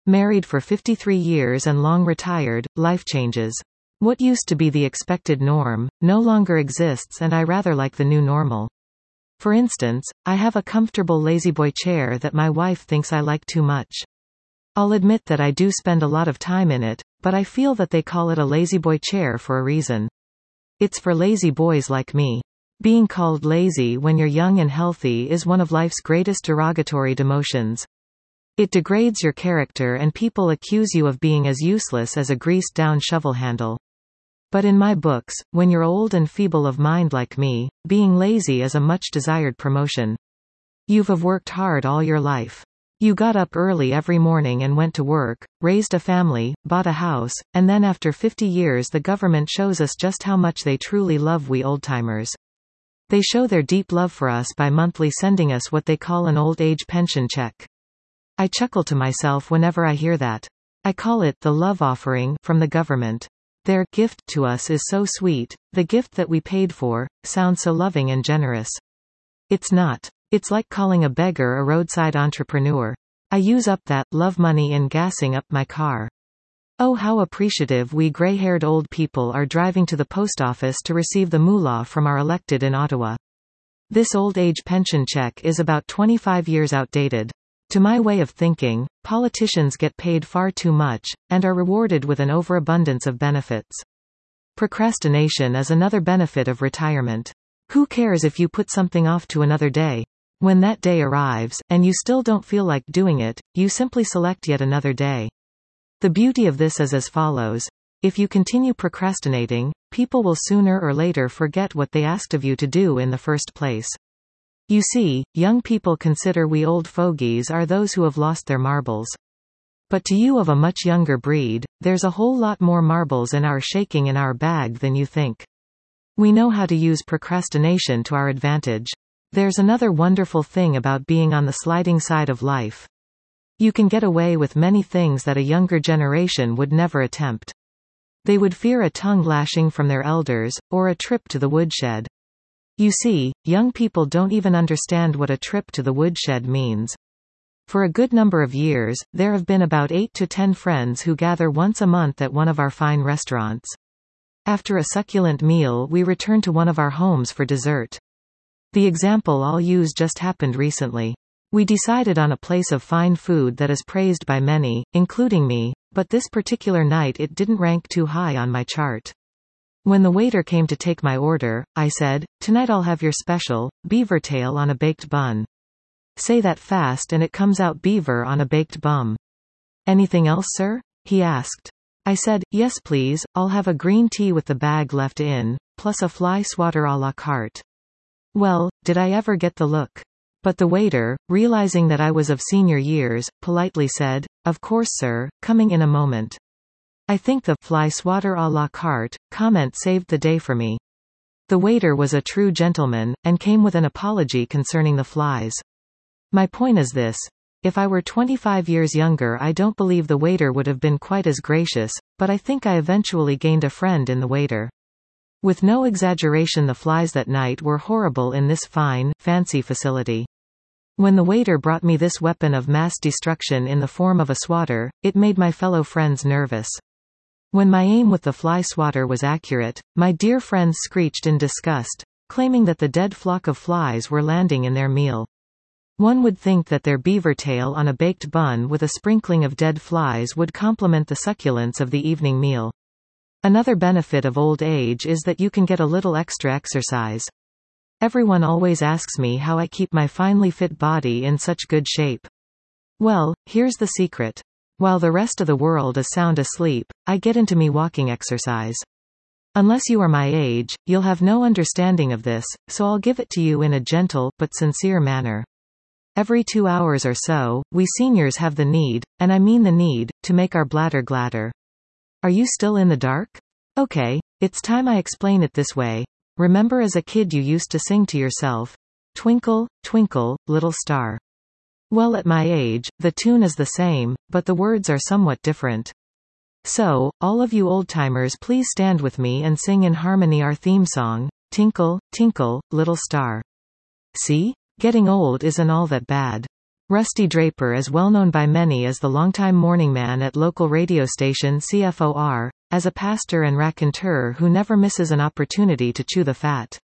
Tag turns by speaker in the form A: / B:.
A: Married for 53 years and long retired, life changes. What used to be the expected norm, no longer exists and I rather like the new normal. For instance, I have a comfortable lazyboy chair that my wife thinks I like too much. I'll admit that I do spend a lot of time in it, but I feel that they call it a lazyboy chair for a reason. It's for lazy boys like me. Being called lazy when you're young and healthy is one of life's greatest derogatory demotions. It degrades your character and people accuse you of being as useless as a greased-down shovel handle. But in my books, when you're old and feeble of mind like me, being lazy is a much-desired promotion. You've worked hard all your life. You got up early every morning and went to work, raised a family, bought a house, and then after 50 years the government shows us just how much they truly love we old-timers. They show their deep love for us by monthly sending us what they call an old age pension check. I chuckle to myself whenever I hear that. I call it the love offering from the government. Their gift to us is so sweet, the gift that we paid for, sounds so loving and generous. It's not. It's like calling a beggar a roadside entrepreneur. I use up that love money in gassing up my car. Oh, how appreciative we gray-haired old people are driving to the post office to receive the moolah from our elected in Ottawa. This old age pension check is about 25 years outdated. To my way of thinking, politicians get paid far too much, and are rewarded with an overabundance of benefits. Procrastination is another benefit of retirement. Who cares if you put something off to another day? When that day arrives, and you still don't feel like doing it, you simply select yet another day. The beauty of this is as follows. If you continue procrastinating, people will sooner or later forget what they asked of you to do in the first place. You see, young people consider we old fogies are those who have lost their marbles. But to you of a much younger breed, there's a whole lot more marbles in our shaking in our bag than you think. We know how to use procrastination to our advantage. There's another wonderful thing about being on the sliding side of life. You can get away with many things that a younger generation would never attempt. They would fear a tongue lashing from their elders, or a trip to the woodshed. You see, young people don't even understand what a trip to the woodshed means. For a good number of years, there have been about 8 to 10 friends who gather once a month at one of our fine restaurants. After a succulent meal, we return to one of our homes for dessert. The example I'll use just happened recently. We decided on a place of fine food that is praised by many, including me, but this particular night it didn't rank too high on my chart. When the waiter came to take my order, I said, "Tonight I'll have your special, beaver tail on a baked bun." Say that fast and it comes out beaver on a baked bum. "Anything else, sir?" he asked. I said, "Yes please, I'll have a green tea with the bag left in, plus a fly swatter à la carte." Well, did I ever get the look? But the waiter, realizing that I was of senior years, politely said, "Of course sir, coming in a moment." I think the fly swatter à la carte comment saved the day for me. The waiter was a true gentleman, and came with an apology concerning the flies. My point is this. If I were 25 years younger I don't believe the waiter would have been quite as gracious, but I think I eventually gained a friend in the waiter. With no exaggeration the flies that night were horrible in this fine, fancy facility. When the waiter brought me this weapon of mass destruction in the form of a swatter, it made my fellow friends nervous. When my aim with the fly swatter was accurate, my dear friends screeched in disgust, claiming that the dead flock of flies were landing in their meal. One would think that their beaver tail on a baked bun with a sprinkling of dead flies would complement the succulence of the evening meal. Another benefit of old age is that you can get a little extra exercise. Everyone always asks me how I keep my finely fit body in such good shape. Well, here's the secret. While the rest of the world is sound asleep, I get into me walking exercise. Unless you are my age, you'll have no understanding of this, so I'll give it to you in a gentle, but sincere manner. Every 2 hours or so, we seniors have the need, and I mean the need, to make our bladder gladder. Are you still in the dark? Okay, it's time I explain it this way. Remember as a kid you used to sing to yourself, "Twinkle, twinkle, little star." Well, at my age, the tune is the same, but the words are somewhat different. So, all of you old-timers please stand with me and sing in harmony our theme song, "Tinkle, tinkle, little star." See? Getting old isn't all that bad. Rusty Draper is well known by many as the longtime morning man at local radio station CFOR, as a pastor and raconteur who never misses an opportunity to chew the fat.